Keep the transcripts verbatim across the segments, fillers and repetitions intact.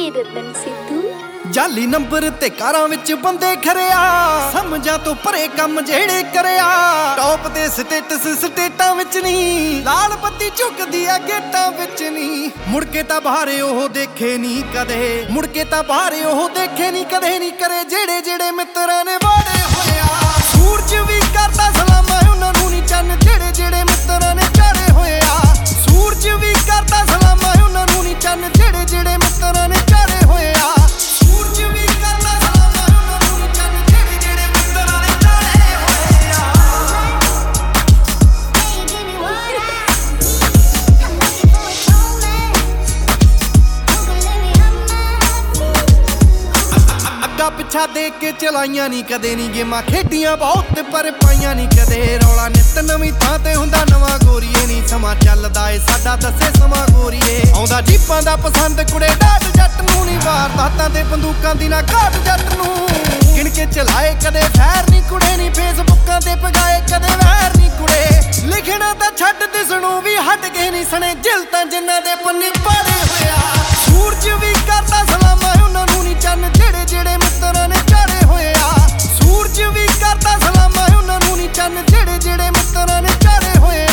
रतन सिद्धू जाली नंबर ते कारां विच बंदे खरिया समझां तो परे कम जेड़े करिया टॉप दे स्टेटस स्टेटां विच नहीं लाल बत्ती झुकदी आ गेटां विच नहीं मुड़ के तां बाहरे ओह देखे नहीं कदे मुड़ के तां बाहरे ओह देखे नहीं कदे नहीं करे जेड़े जेड़े मित्रां ने वाड़े होया सूरज भी करदा सलामां उन्हां नूं नहीं चन्न जेड़े जेड़े मित्रां ने चाड़े होया सूरज भी करदा सलामां उन्हां नूं नहीं चन्न जेड़े जेड़े मित्रां ने चाड़े होया पिछा देख के चलाइया नहीं कदे नहीं गेमां खेडियां बहुत पर पाइया नहीं कदे रौला नित नवीं थां ते हुंदा नवां गोरीए नहीं समा चलदा ए साडा दसे समा गोरीए आउंदा जीपां दा पसंद कुड़े डाट जट नूं नहीं वारदातां ते बंदूकां दी ना घाट जट नूं गिण के चलाए कदे फैर नहीं कुड़े नहीं फेसबुकां ते पगाए कदे वैर नहीं कुड़े लिखना तां छड्ड दिसणों भी हट गए नहीं सने जिल तां जिन्हां दे पन्ने पाड़े होया सूरज भी करदा सलामां उन्हां नूं नहीं चन्न जेड़े जेड़े मित्रां ने चाड़े होया सूरज भी करदा सलामां उन्हां नूं नहीं चन्न जेड़े जेड़े मित्रां ने चाड़े होया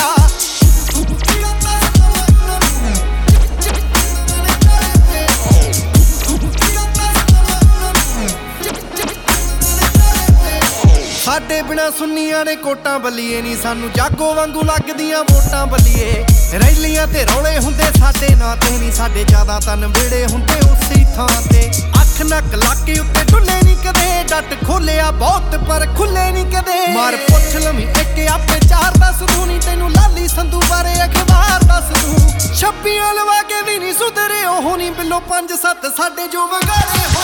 साडे बिना सुन्नियां ने कोटां बल्लीए नहीं सानू जागो वांगू लगदियां वोटां बल्लीए रैलियां ते रौले हुंदे साडे नां ते नहीं साडे ज्यादा तन बेड़े हुंदे उसी थां ते अख नक लाके उत्ते डुल्ले नहीं कदे डट खोलिया बहुत पर खुले नहीं कदे मार पुछ लवी एक आपे चार दस दूं नहीं तैनू लाली संधू बारे अखबार दस दूं छब्बियां लवा के भी नहीं सुधरे ओह नहीं बिलो पंज सत्त साडे जो वगाड़े